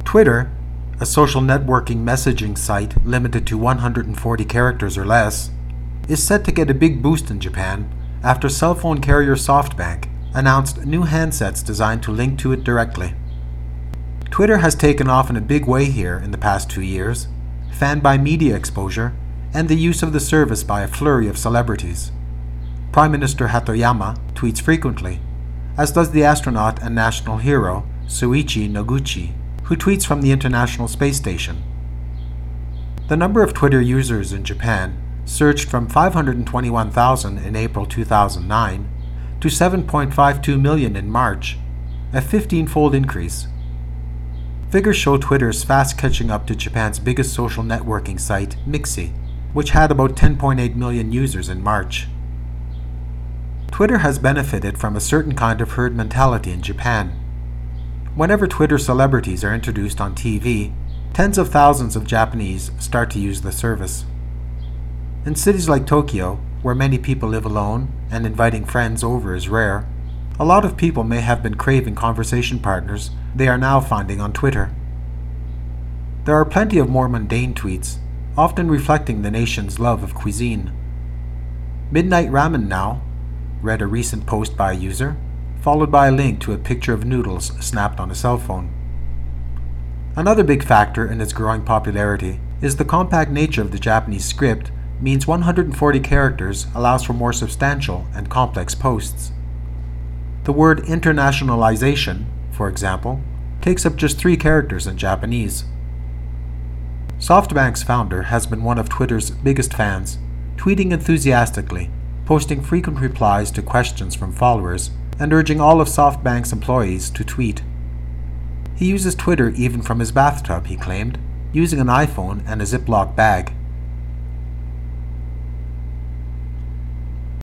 Twitter, a social networking messaging site limited to 140 characters or less, is set to get a big boost in Japan after cell phone carrier SoftBank announced new handsets designed to link to it directly. Twitter has taken off in a big way here in the past 2 years, fanned by media exposure and the use of the service by a flurry of celebrities. Prime Minister Hatoyama tweets frequently, as does the astronaut and national hero Soichi Noguchi, who tweets from the International Space Station. The number of Twitter users in Japan surged from 521,000 in April 2009 to 7.52 million in March, a 15-fold increase. Figures show Twitter's fast catching up to Japan's biggest social networking site, Mixi, which had about 10.8 million users in March. Twitter has benefited from a certain kind of herd mentality in Japan. Whenever Twitter celebrities are introduced on TV, tens of thousands of Japanese start to use the service. In cities like Tokyo, where many people live alone and inviting friends over is rare, a lot of people may have been craving conversation partners they are now finding on Twitter. There are plenty of more mundane tweets, often reflecting the nation's love of cuisine. Midnight ramen now, read a recent post by a user, followed by a link to a picture of noodles snapped on a cell phone. Another big factor in its growing popularity is the compact nature of the Japanese script means 140 characters allows for more substantial and complex posts. The word internationalization, for example, takes up just 3 characters in Japanese. SoftBank's founder has been one of Twitter's biggest fans, tweeting enthusiastically, posting frequent replies to questions from followers, and urging all of SoftBank's employees to tweet. He uses Twitter even from his bathtub, he claimed, using an iPhone and a Ziploc bag.